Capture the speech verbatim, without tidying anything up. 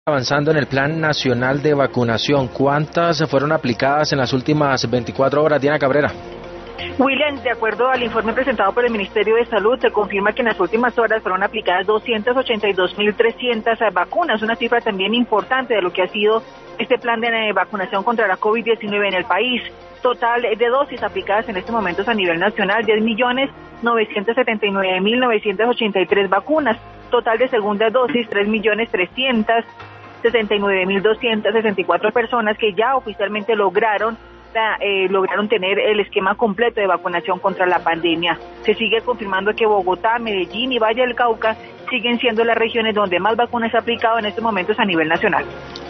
Avanzando en el Plan Nacional de Vacunación, ¿cuántas fueron aplicadas en las últimas veinticuatro horas, Diana Cabrera? William, de acuerdo al informe presentado por el Ministerio de Salud, se confirma que en las últimas horas fueron aplicadas doscientas ochenta y dos mil trescientas vacunas, una cifra también importante de lo que ha sido este plan de vacunación contra la COVID diecinueve en el país. Total de dosis aplicadas en estos momentos a nivel nacional, diez millones novecientos setenta y nueve mil novecientos ochenta y tres vacunas. Total de segunda dosis, tres millones trescientos sesenta y nueve mil doscientas sesenta y cuatro personas que ya oficialmente lograron Eh, lograron tener el esquema completo de vacunación contra la pandemia. Se sigue confirmando que Bogotá, Medellín y Valle del Cauca siguen siendo las regiones donde más vacunas se han aplicado en estos momentos a nivel nacional.